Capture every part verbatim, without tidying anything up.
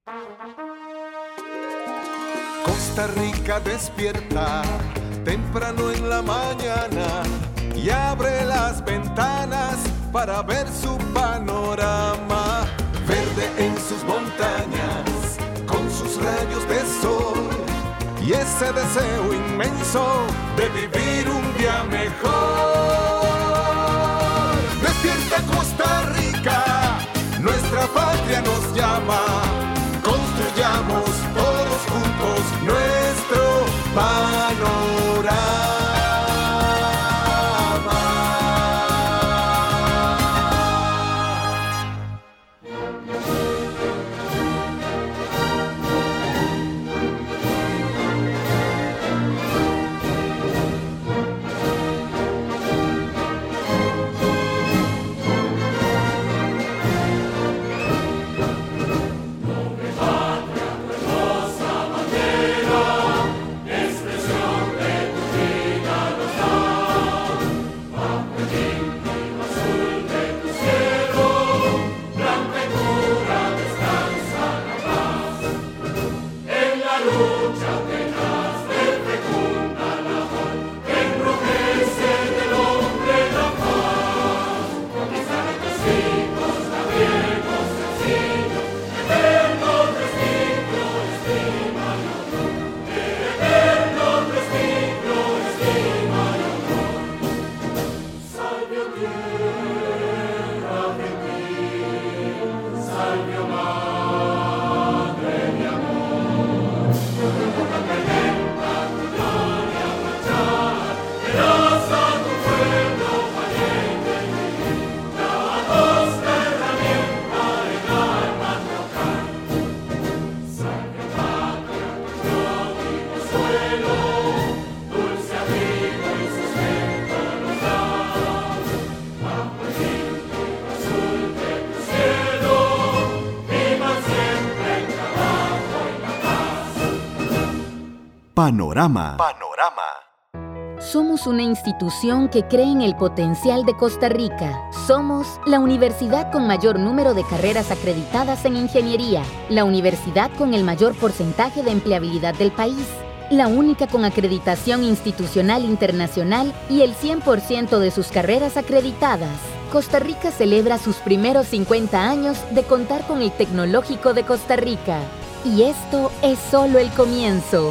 Costa Rica despierta temprano en la mañana y abre las ventanas para ver su panorama. Verde en sus montañas, con sus rayos de sol y ese deseo inmenso de vivir un día mejor. Despierta Costa Rica, nuestra patria nos llama. Construyamos todos juntos nuestro panorama. Panorama. Panorama. Somos una institución que cree en el potencial de Costa Rica. Somos la universidad con mayor número de carreras acreditadas en ingeniería, la universidad con el mayor porcentaje de empleabilidad del país, la única con acreditación institucional internacional y el cien por ciento de sus carreras acreditadas. Costa Rica celebra sus primeros cincuenta años de contar con el Tecnológico de Costa Rica. Y esto es solo el comienzo.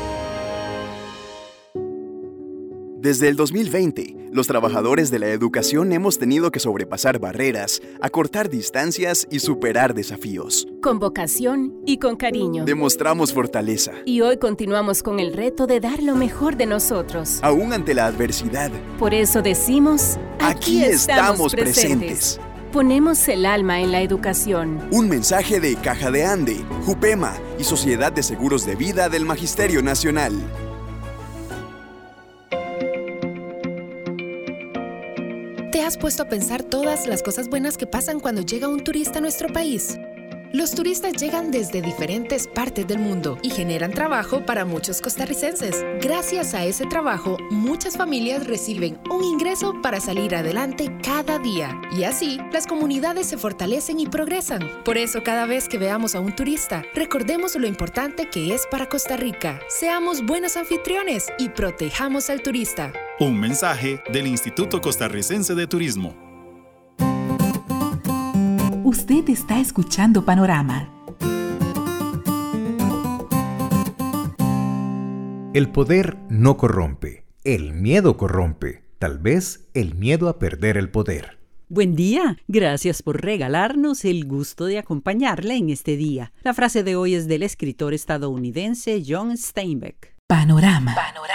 Desde el dos mil veinte, los trabajadores de la educación hemos tenido que sobrepasar barreras, acortar distancias y superar desafíos. Con vocación y con cariño. Demostramos fortaleza. Y hoy continuamos con el reto de dar lo mejor de nosotros. Aún ante la adversidad. Por eso decimos, aquí, aquí estamos, estamos presentes. presentes. Ponemos el alma en la educación. Un mensaje de Caja de Ande, Jupema y Sociedad de Seguros de Vida del Magisterio Nacional. ¿Te has puesto a pensar todas las cosas buenas que pasan cuando llega un turista a nuestro país? Los turistas llegan desde diferentes partes del mundo y generan trabajo para muchos costarricenses. Gracias a ese trabajo, muchas familias reciben un ingreso para salir adelante cada día. Y así, las comunidades se fortalecen y progresan. Por eso, cada vez que veamos a un turista, recordemos lo importante que es para Costa Rica. Seamos buenos anfitriones y protejamos al turista. Un mensaje del Instituto Costarricense de Turismo. Usted está escuchando Panorama. El poder no corrompe, el miedo corrompe, tal vez el miedo a perder el poder. Buen día, gracias por regalarnos el gusto de acompañarle en este día. La frase de hoy es del escritor estadounidense John Steinbeck. Panorama. Panorama.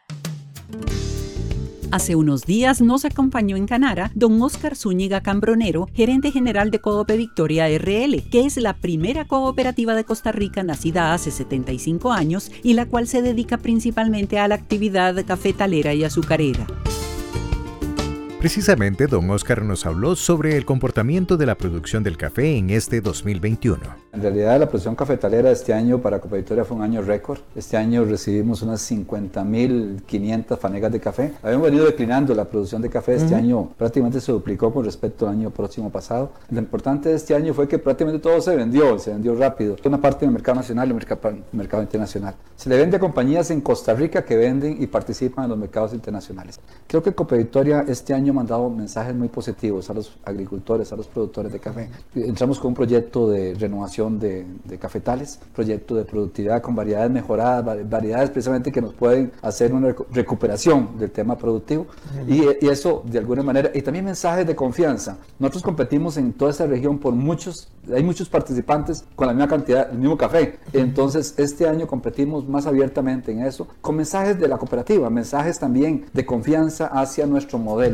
Hace unos días nos acompañó en Canara don Óscar Zúñiga Cambronero, gerente general de Coope Victoria R L, que es la primera cooperativa de Costa Rica nacida hace setenta y cinco años y la cual se dedica principalmente a la actividad cafetalera y azucarera. Precisamente, don Oscar nos habló sobre el comportamiento de la producción del café en este dos mil veintiuno. En realidad, la producción cafetalera este año para Copa Victoria fue un año récord. Este año recibimos unas cincuenta mil quinientas fanegas de café. Habíamos venido declinando la producción de café. Este uh-huh. año prácticamente se duplicó con respecto al año próximo pasado. Lo importante de este año fue que prácticamente todo se vendió, se vendió rápido. Una parte del mercado nacional y el mercado, mercado internacional. Se le vende a compañías en Costa Rica que venden y participan en los mercados internacionales. Creo que Copa Victoria este año ha mandado mensajes muy positivos a los agricultores, a los productores de café. Entramos con un proyecto de renovación de, de cafetales, proyecto de productividad con variedades mejoradas, variedades precisamente que nos pueden hacer una recuperación del tema productivo y, y eso de alguna manera, y también mensajes de confianza. Nosotros competimos en toda esta región por muchos, hay muchos participantes con la misma cantidad, el mismo café. Entonces este año competimos más abiertamente en eso, con mensajes de la cooperativa, mensajes también de confianza hacia nuestro modelo.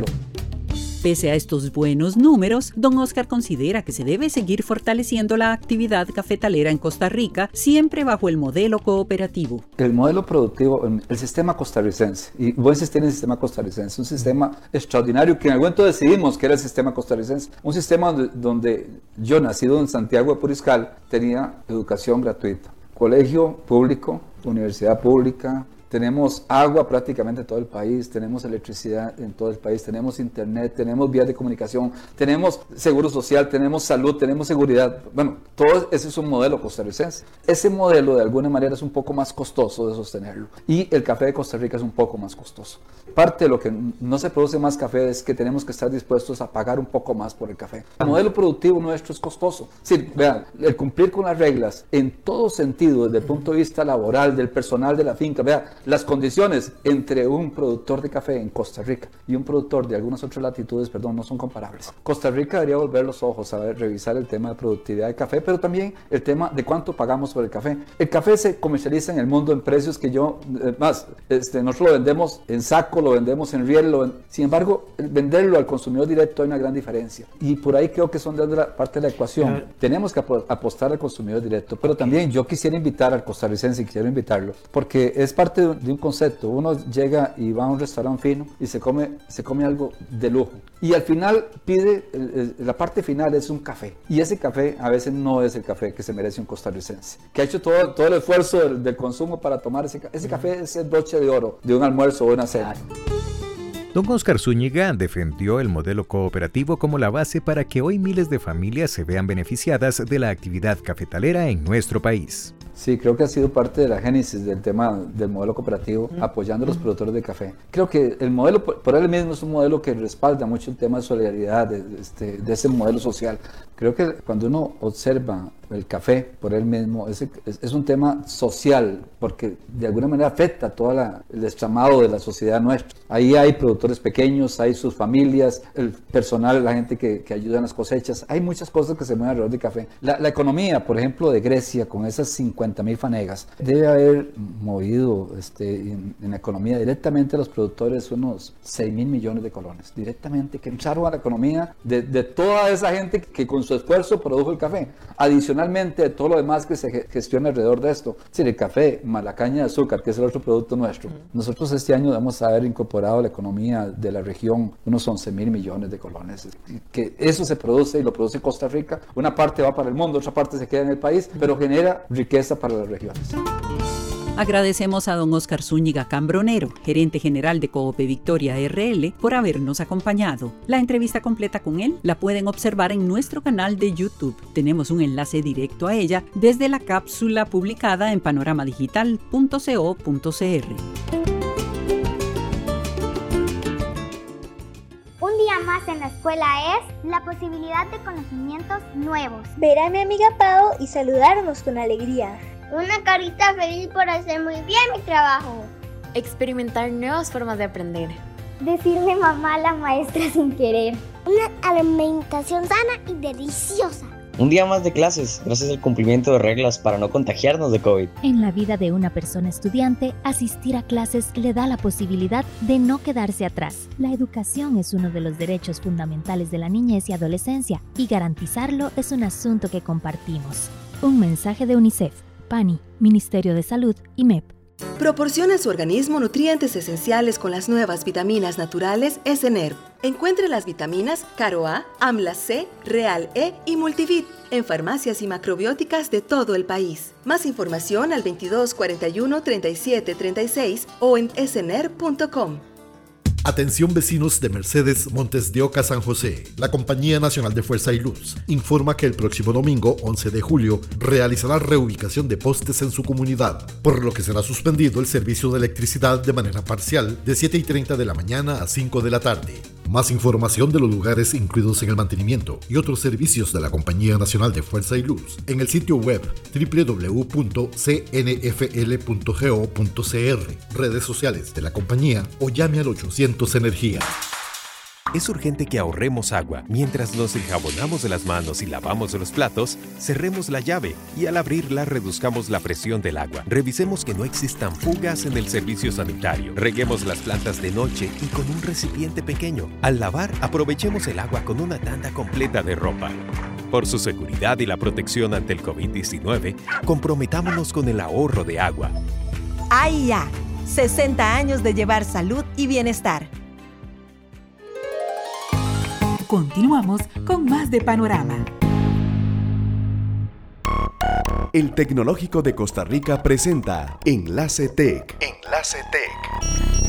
Pese a estos buenos números, don Oscar considera que se debe seguir fortaleciendo la actividad cafetalera en Costa Rica, siempre bajo el modelo cooperativo. El modelo productivo, el sistema costarricense, y voy a insistir en el sistema costarricense, un sistema extraordinario que en algún momento decidimos que era el sistema costarricense, un sistema donde, donde yo, nacido en Santiago de Puriscal, tenía educación gratuita, colegio público, universidad pública, tenemos agua prácticamente en todo el país, tenemos electricidad en todo el país, tenemos internet, tenemos vías de comunicación, tenemos seguro social, tenemos salud, tenemos seguridad. Bueno, todo ese es un modelo costarricense. Ese modelo de alguna manera es un poco más costoso de sostenerlo y el café de Costa Rica es un poco más costoso. Parte de lo que no se produce más café es que tenemos que estar dispuestos a pagar un poco más por el café. El modelo productivo nuestro es costoso. Sí, vean, el cumplir con las reglas en todo sentido, desde el punto de vista laboral, del personal de la finca, vean, las condiciones entre un productor de café en Costa Rica y un productor de algunas otras latitudes, perdón, no son comparables. Costa Rica debería volver los ojos a ver, revisar el tema de productividad de café, pero también el tema de cuánto pagamos por el café. El café se comercializa en el mundo en precios que yo, eh, más, este, nosotros lo vendemos en saco, lo vendemos en riel, lo ven... sin embargo, el venderlo al consumidor directo hay una gran diferencia. Y por ahí creo que son de la parte de la ecuación. Pero... tenemos que ap apostar al consumidor directo, pero también yo quisiera invitar al costarricense, quisiera invitarlo, porque es parte de de un concepto. Uno llega y va a un restaurante fino y se come, se come algo de lujo y al final pide, el, el, la parte final es un café y ese café a veces no es el café que se merece un costarricense, que ha hecho todo, todo el esfuerzo del, del consumo para tomar ese, ese café, ese broche de oro de un almuerzo o una cena. Don Oscar Zúñiga defendió el modelo cooperativo como la base para que hoy miles de familias se vean beneficiadas de la actividad cafetalera en nuestro país. Sí, creo que ha sido parte de la génesis del tema del modelo cooperativo, mm. apoyando a los productores de café. Creo que el modelo, por, por él mismo, es un modelo que respalda mucho el tema de solidaridad, de, de, este, de ese modelo social. Creo que cuando uno observa el café por él mismo, es, es, es un tema social, porque de alguna manera afecta a todo la, el estramado de la sociedad nuestra. Ahí hay productores pequeños, hay sus familias, el personal, la gente que, que ayuda en las cosechas. Hay muchas cosas que se mueven alrededor del café. La, la economía, por ejemplo, de Grecia, con esas cincuenta mil fanegas, debe haber movido este, en, en la economía directamente a los productores unos seis mil millones de colones, directamente, que entraron a la economía de, de toda esa gente que con su esfuerzo produjo el café. Adicionalmente, de todo lo demás que se gestiona alrededor de esto. Sí, el café, más la caña de azúcar, que es el otro producto nuestro. Nosotros este año vamos a haber incorporado a la economía de la región unos once mil millones de colones. Que eso se produce y lo produce Costa Rica. Una parte va para el mundo, otra parte se queda en el país, pero genera riqueza para las regiones. Agradecemos a don Oscar Zúñiga Cambronero, gerente general de Coope Victoria R L, por habernos acompañado. La entrevista completa con él la pueden observar en nuestro canal de YouTube. Tenemos un enlace directo a ella desde la cápsula publicada en panorama digital punto co punto c r. Un día más en la escuela es la posibilidad de conocimientos nuevos. Ver a mi amiga Pau y saludarnos con alegría. Una carita feliz por hacer muy bien mi trabajo. Experimentar nuevas formas de aprender. Decirle mamá a la maestra sin querer. Una alimentación sana y deliciosa. Un día más de clases, gracias al cumplimiento de reglas para no contagiarnos de COVID. En la vida de una persona estudiante, asistir a clases le da la posibilidad de no quedarse atrás. La educación es uno de los derechos fundamentales de la niñez y adolescencia, y garantizarlo es un asunto que compartimos. Un mensaje de UNICEF, PANI, Ministerio de Salud y M E P. Proporciona a su organismo nutrientes esenciales con las nuevas vitaminas naturales Esenerv. Encuentre las vitaminas Caro A, Amla C, Real E y Multivit en farmacias y macrobióticas de todo el país. Más información al veintidós cuarenta y uno treinta y siete treinta y seis o en esner punto com. Atención vecinos de Mercedes Montes de Oca, San José. La Compañía Nacional de Fuerza y Luz informa que el próximo domingo, once de julio, realizará reubicación de postes en su comunidad, por lo que será suspendido el servicio de electricidad de manera parcial de siete y treinta de la mañana a cinco de la tarde. Más información de los lugares incluidos en el mantenimiento y otros servicios de la Compañía Nacional de Fuerza y Luz en el sitio web doble u doble u doble u punto c n f l punto go punto c r, redes sociales de la compañía o llame al ochocientos Energía. Es urgente que ahorremos agua. Mientras nos enjabonamos de las manos y lavamos los platos, cerremos la llave y al abrirla reduzcamos la presión del agua. Revisemos que no existan fugas en el servicio sanitario. Reguemos las plantas de noche y con un recipiente pequeño. Al lavar, aprovechemos el agua con una tanda completa de ropa. Por su seguridad y la protección ante el covid diecinueve, comprometámonos con el ahorro de agua. A I A, sesenta años de llevar salud y bienestar. Continuamos con más de Panorama. El Tecnológico de Costa Rica presenta Enlace Tech. Enlace Tech.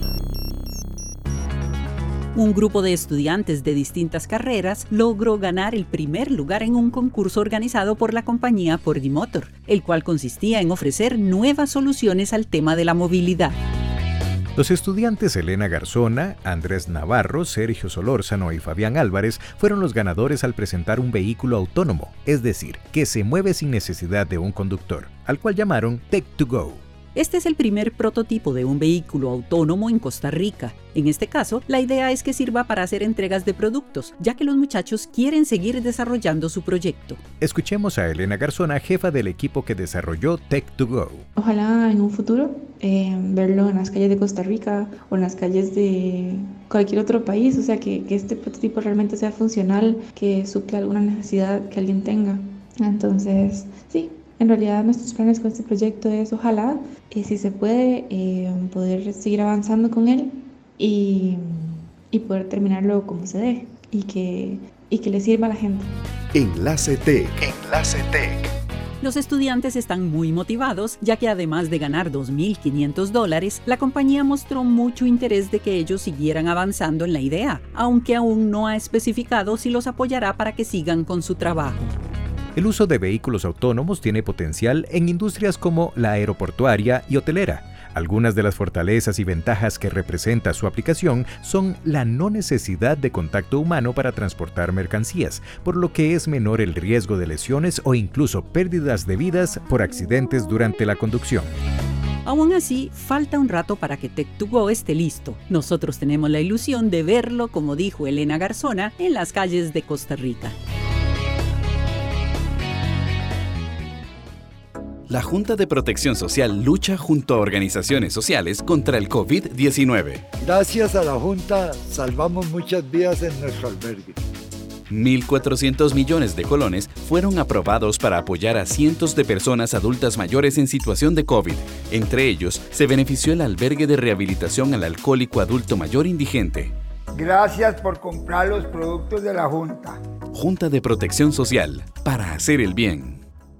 Un grupo de estudiantes de distintas carreras logró ganar el primer lugar en un concurso organizado por la compañía Pordimotor, el cual consistía en ofrecer nuevas soluciones al tema de la movilidad. Los estudiantes Elena Garzona, Andrés Navarro, Sergio Solórzano y Fabián Álvarez fueron los ganadores al presentar un vehículo autónomo, es decir, que se mueve sin necesidad de un conductor, al cual llamaron Tech to Go. Este es el primer prototipo de un vehículo autónomo en Costa Rica. En este caso, la idea es que sirva para hacer entregas de productos, ya que los muchachos quieren seguir desarrollando su proyecto. Escuchemos a Elena Garzona, jefa del equipo que desarrolló Tech to Go. Ojalá en un futuro eh, verlo en las calles de Costa Rica o en las calles de cualquier otro país, o sea, que, que este prototipo realmente sea funcional, que supla alguna necesidad que alguien tenga. Entonces, sí. En realidad nuestros planes con este proyecto es ojalá, eh, si se puede, eh, poder seguir avanzando con él y, y poder terminarlo como se debe y que, y que le sirva a la gente. Enlace Tech. Enlace Tech. Los estudiantes están muy motivados, ya que además de ganar dos mil quinientos dólares, la compañía mostró mucho interés de que ellos siguieran avanzando en la idea, aunque aún no ha especificado si los apoyará para que sigan con su trabajo. El uso de vehículos autónomos tiene potencial en industrias como la aeroportuaria y hotelera. Algunas de las fortalezas y ventajas que representa su aplicación son la no necesidad de contacto humano para transportar mercancías, por lo que es menor el riesgo de lesiones o incluso pérdidas de vidas por accidentes durante la conducción. Aún así, falta un rato para que Tech to Go esté listo. Nosotros tenemos la ilusión de verlo, como dijo Elena Garzona, en las calles de Costa Rica. La Junta de Protección Social lucha junto a organizaciones sociales contra el covid diecinueve. Gracias a la Junta, salvamos muchas vidas en nuestro albergue. mil cuatrocientos millones de colones fueron aprobados para apoyar a cientos de personas adultas mayores en situación de COVID. Entre ellos, se benefició el albergue de rehabilitación al alcohólico adulto mayor indigente. Gracias por comprar los productos de la Junta. Junta de Protección Social, para hacer el bien.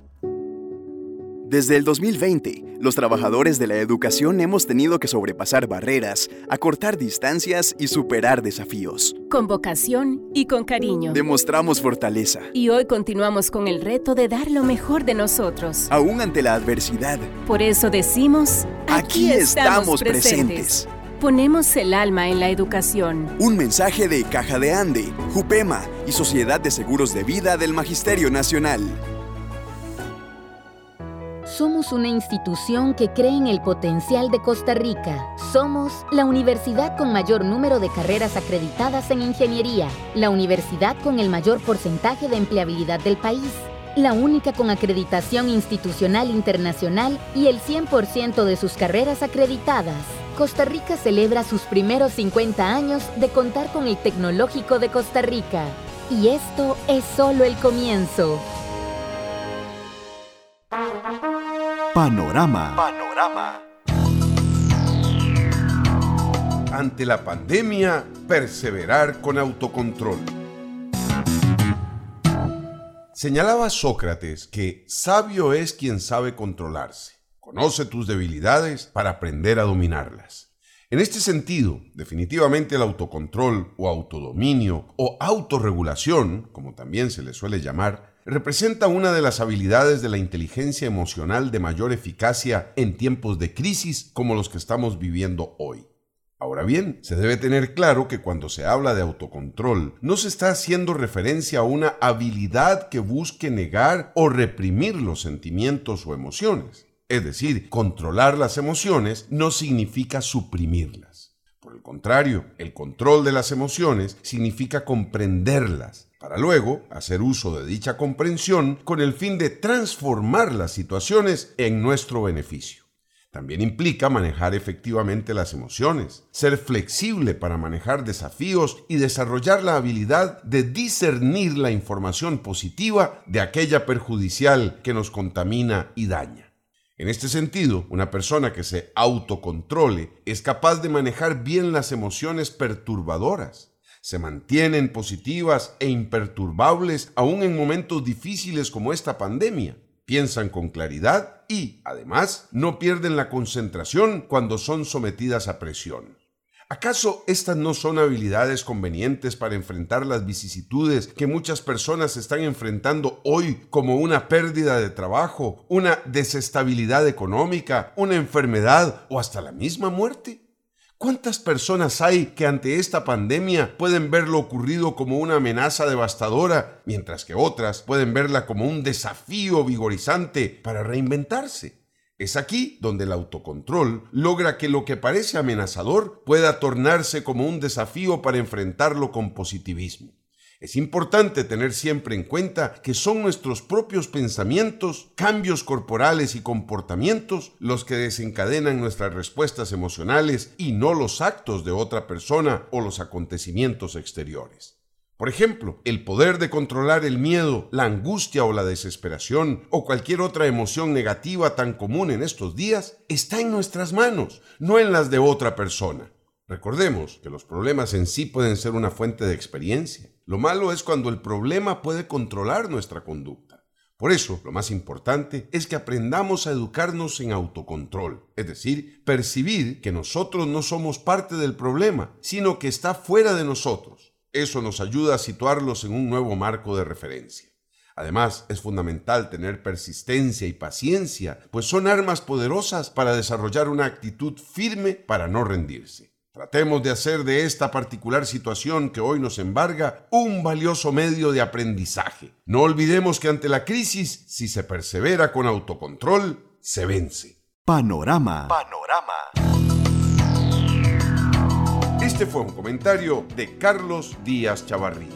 Desde el dos mil veinte, los trabajadores de la educación hemos tenido que sobrepasar barreras, acortar distancias y superar desafíos. Con vocación y con cariño. Demostramos fortaleza. Y hoy continuamos con el reto de dar lo mejor de nosotros. Aún ante la adversidad. Por eso decimos, aquí, aquí estamos, estamos presentes. presentes. Ponemos el alma en la educación. Un mensaje de Caja de Ande, Jupema y Sociedad de Seguros de Vida del Magisterio Nacional. Somos una institución que cree en el potencial de Costa Rica. Somos la universidad con mayor número de carreras acreditadas en ingeniería, la universidad con el mayor porcentaje de empleabilidad del país, la única con acreditación institucional internacional y el cien por ciento de sus carreras acreditadas. Costa Rica celebra sus primeros cincuenta años de contar con el Tecnológico de Costa Rica. Y esto es solo el comienzo. Panorama. Panorama. Ante la pandemia, perseverar con autocontrol. Señalaba Sócrates que sabio es quien sabe controlarse. Conoce tus debilidades para aprender a dominarlas. En este sentido, definitivamente el autocontrol o autodominio o autorregulación, como también se le suele llamar, representa una de las habilidades de la inteligencia emocional de mayor eficacia en tiempos de crisis como los que estamos viviendo hoy. Ahora bien, se debe tener claro que cuando se habla de autocontrol, no se está haciendo referencia a una habilidad que busque negar o reprimir los sentimientos o emociones. Es decir, controlar las emociones no significa suprimirlas. Por el contrario, el control de las emociones significa comprenderlas, para luego hacer uso de dicha comprensión con el fin de transformar las situaciones en nuestro beneficio. También implica manejar efectivamente las emociones, ser flexible para manejar desafíos y desarrollar la habilidad de discernir la información positiva de aquella perjudicial que nos contamina y daña. En este sentido, una persona que se autocontrole es capaz de manejar bien las emociones perturbadoras. Se mantienen positivas e imperturbables aún en momentos difíciles como esta pandemia. Piensan con claridad y, además, no pierden la concentración cuando son sometidas a presión. ¿Acaso estas no son habilidades convenientes para enfrentar las vicisitudes que muchas personas están enfrentando hoy, como una pérdida de trabajo, una desestabilidad económica, una enfermedad o hasta la misma muerte? ¿Cuántas personas hay que ante esta pandemia pueden ver lo ocurrido como una amenaza devastadora, mientras que otras pueden verla como un desafío vigorizante para reinventarse? Es aquí donde el autocontrol logra que lo que parece amenazador pueda tornarse como un desafío para enfrentarlo con positivismo. Es importante tener siempre en cuenta que son nuestros propios pensamientos, cambios corporales y comportamientos los que desencadenan nuestras respuestas emocionales y no los actos de otra persona o los acontecimientos exteriores. Por ejemplo, el poder de controlar el miedo, la angustia o la desesperación o cualquier otra emoción negativa tan común en estos días está en nuestras manos, no en las de otra persona. Recordemos que los problemas en sí pueden ser una fuente de experiencia. Lo malo es cuando el problema puede controlar nuestra conducta. Por eso, lo más importante es que aprendamos a educarnos en autocontrol, es decir, percibir que nosotros no somos parte del problema, sino que está fuera de nosotros. Eso nos ayuda a situarlos en un nuevo marco de referencia. Además, es fundamental tener persistencia y paciencia, pues son armas poderosas para desarrollar una actitud firme para no rendirse. Tratemos de hacer de esta particular situación que hoy nos embarga un valioso medio de aprendizaje. No olvidemos que ante la crisis, si se persevera con autocontrol, se vence. Panorama. Panorama. Este fue un comentario de Carlos Díaz Chavarría.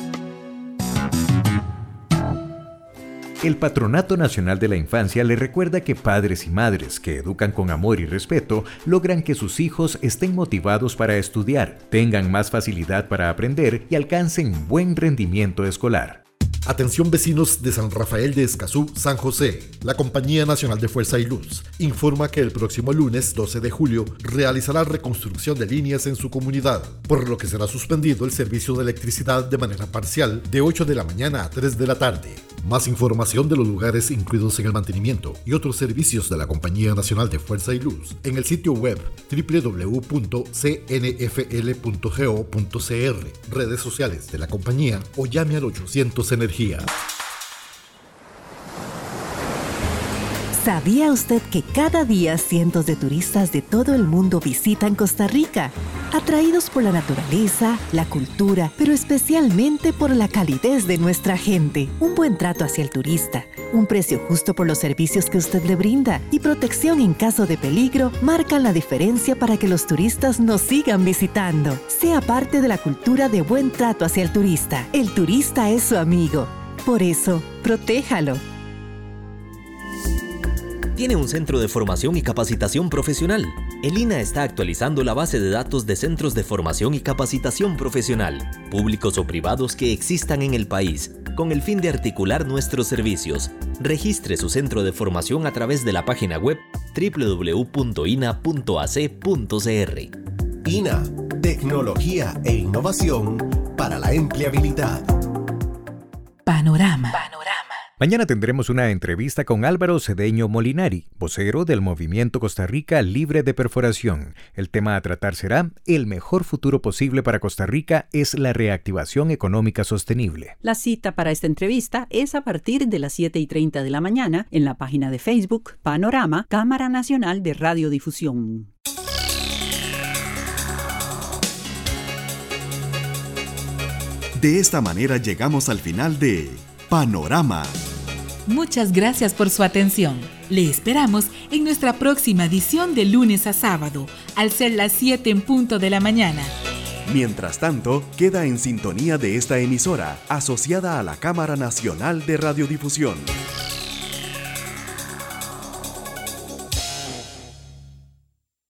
El Patronato Nacional de la Infancia le recuerda que padres y madres que educan con amor y respeto logran que sus hijos estén motivados para estudiar, tengan más facilidad para aprender y alcancen buen rendimiento escolar. Atención vecinos de San Rafael de Escazú, San José. La Compañía Nacional de Fuerza y Luz informa que el próximo lunes doce de julio realizará reconstrucción de líneas en su comunidad, por lo que será suspendido el servicio de electricidad de manera parcial de ocho de la mañana a tres de la tarde. Más información de los lugares incluidos en el mantenimiento y otros servicios de la Compañía Nacional de Fuerza y Luz en el sitio web doble u doble u doble u punto c n f l punto go punto c r, redes sociales de la compañía o llame al ochocientos Energía. ¿Sabía usted que cada día cientos de turistas de todo el mundo visitan Costa Rica? Atraídos por la naturaleza, la cultura, pero especialmente por la calidez de nuestra gente. Un buen trato hacia el turista, un precio justo por los servicios que usted le brinda y protección en caso de peligro marcan la diferencia para que los turistas nos sigan visitando. Sea parte de la cultura de buen trato hacia el turista. El turista es su amigo. Por eso, protéjalo. Tiene un centro de formación y capacitación profesional. El I N A está actualizando la base de datos de centros de formación y capacitación profesional, públicos o privados que existan en el país, con el fin de articular nuestros servicios. Registre su centro de formación a través de la página web doble u doble u doble u punto i n a punto a c punto c r. I N A, Tecnología e innovación para la empleabilidad. Panorama. Mañana tendremos una entrevista con Álvaro Cedeño Molinari, vocero del Movimiento Costa Rica Libre de Perforación. El tema a tratar será: el mejor futuro posible para Costa Rica es la reactivación económica sostenible. La cita para esta entrevista es a partir de las siete y treinta de la mañana en la página de Facebook Panorama, Cámara Nacional de Radiodifusión. De esta manera llegamos al final de Panorama. Muchas gracias por su atención. Le esperamos en nuestra próxima edición de lunes a sábado, al ser las siete en punto de la mañana. Mientras tanto, queda en sintonía de esta emisora, asociada a la Cámara Nacional de Radiodifusión.